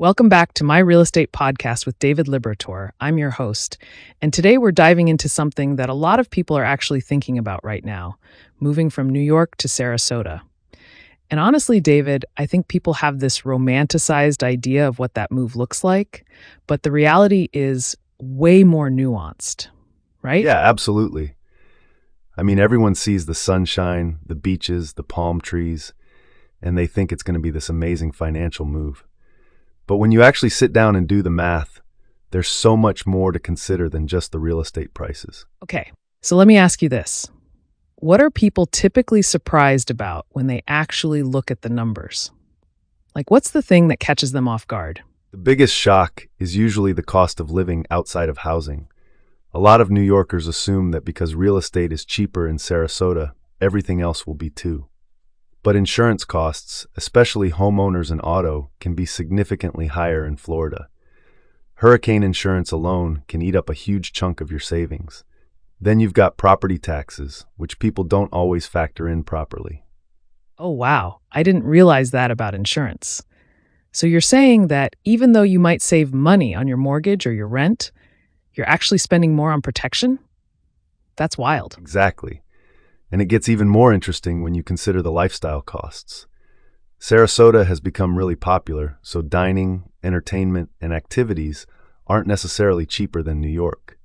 Welcome back to my real estate podcast with David Liberator. I'm your host, and today we're diving into something that a lot of people are actually thinking about right now, moving from New York to Sarasota. And honestly, David, I think people have this romanticized idea of what that move looks like, but the reality is way more nuanced, right? Yeah, absolutely. I mean, everyone sees the sunshine, the beaches, the palm trees, and they think it's going to be this amazing financial move. But when you actually sit down and do the math, there's so much more to consider than just the real estate prices. Okay, so let me ask you this. What are people typically surprised about when they actually look at the numbers? Like, what's the thing that catches them off guard? The biggest shock is usually the cost of living outside of housing. A lot of New Yorkers assume that because real estate is cheaper in Sarasota, everything else will be too. But insurance costs, especially homeowners and auto, can be significantly higher in Florida. Hurricane insurance alone can eat up a huge chunk of your savings. Then you've got property taxes, which people don't always factor in properly. Oh, wow. I didn't realize that about insurance. So you're saying that even though you might save money on your mortgage or your rent, you're actually spending more on protection? That's wild. Exactly. And it gets even more interesting when you consider the lifestyle costs. Sarasota has become really popular, so dining, entertainment, and activities aren't necessarily cheaper than New York.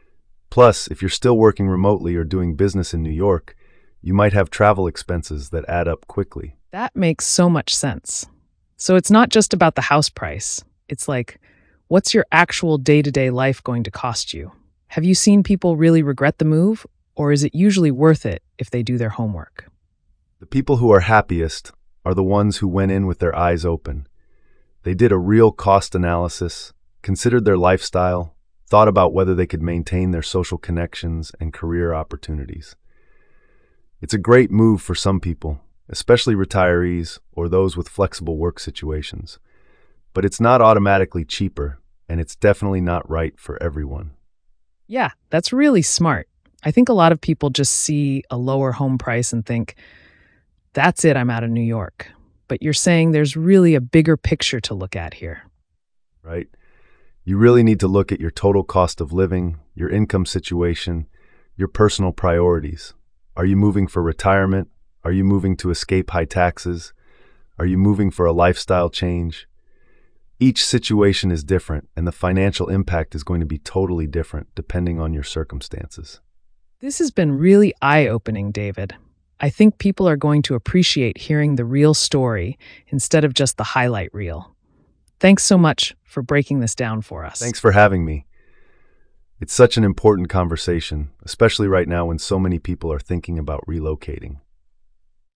Plus, if you're still working remotely or doing business in New York, you might have travel expenses that add up quickly. That makes so much sense. So it's not just about the house price. It's like, what's your actual day-to-day life going to cost you? Have you seen people really regret the move, or is it usually worth it if they do their homework? The people who are happiest are the ones who went in with their eyes open. They did a real cost analysis, considered their lifestyle, thought about whether they could maintain their social connections and career opportunities. It's a great move for some people, especially retirees or those with flexible work situations. But it's not automatically cheaper, and it's definitely not right for everyone. Yeah, that's really smart. I think a lot of people just see a lower home price and think, that's it, I'm out of New York. But you're saying there's really a bigger picture to look at here. Right? You really need to look at your total cost of living, your income situation, your personal priorities. Are you moving for retirement? Are you moving to escape high taxes? Are you moving for a lifestyle change? Each situation is different, and the financial impact is going to be totally different depending on your circumstances. This has been really eye-opening, David. I think people are going to appreciate hearing the real story instead of just the highlight reel. Thanks so much for breaking this down for us. Thanks for having me. It's such an important conversation, especially right now when so many people are thinking about relocating.